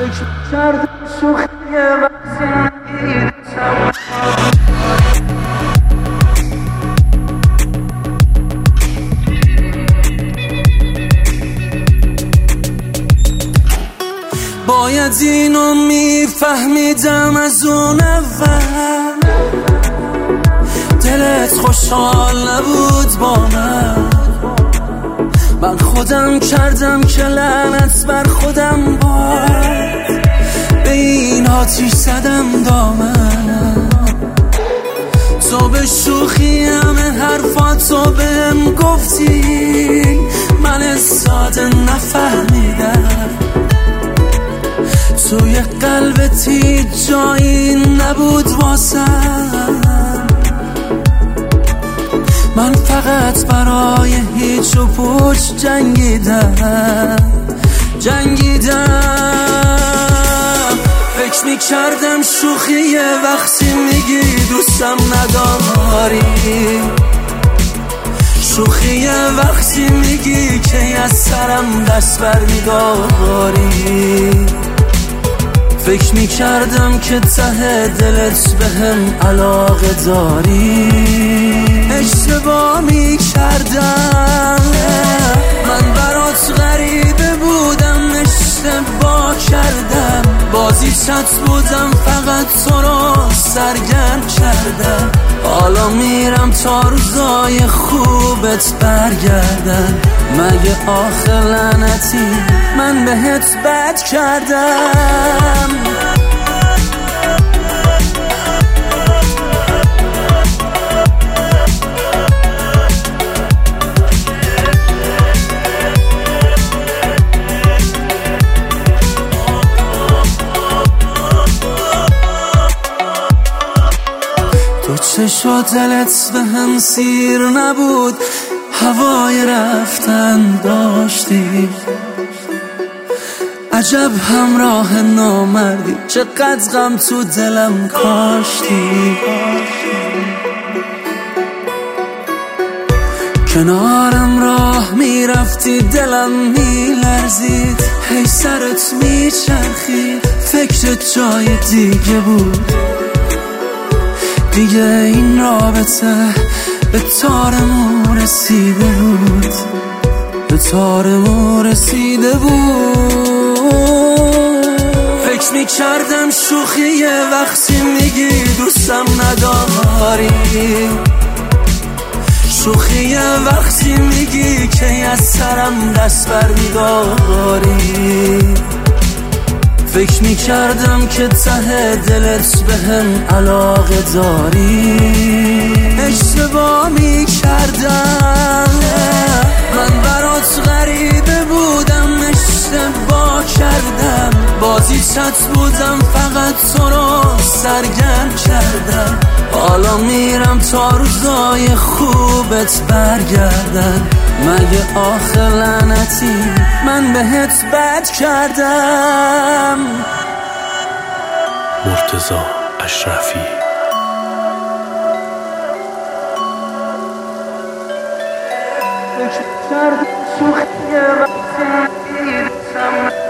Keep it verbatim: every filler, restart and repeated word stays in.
فکر کردم شوخی وقتی نگیرم. باید اینو میفهمیدم از اون اول، دلت خوشحال نبود با من. من خودم کردم که لعنت بر خودم باد، به این آتیش زدم دامنم. تو به شوخی همه حرفاتو بهم گفتی، من ساده نفهمیدم. توی قلبت هیچ جایی نبود واسم، من فقط برای هیچ و پوچ جنگیدم جنگیدم. فکر میکردم شوخیه وقتی میگی دوستم نداری، شوخیه وقتی میگی که از سرم دست بر میداری. فکر میکردم که ته دلت بهم علاقه داری، اشتباه میکردم. من برات غریبه بودم، اشتباه کردم. بازی چت بودم، فقط تو رو سرگرم کردم. حالا میرم تا روزای خوبت برگردن. مگه آخه لعنتی من بهت بد کردم؟ تو چشا دلت به هم سیر نبود، هوای رفتن داشتی. عجب همراه نامردی، چقدر غم تو دلم کاشتی. کنارم راه میرفتی، دلم میلرزید. هی سرت میچرخید، فکرت جای دیگه بود. دیگه این رابطه به تارمون رسیده بود، به تارمون رسیده بود. فکر میکردم شوخیه وقتی میگی دوستم نداری، شوخیه وقتی میگی که از سرم دست بر میداری. فکر میکردم که ته دلت بهم علاقه داری، اشتباه میکردم. من برات غریبه بودم، اشتباه کردم. بازی چت بودم، فقط تو رو سرگرم کردم. حالا میرم تا روزای خوبت برگردن. مگه آخه لعنتی من بهت بد کردم؟ مرتضی اشرفی. فکر کردم شوخیه وقتی نگیرم.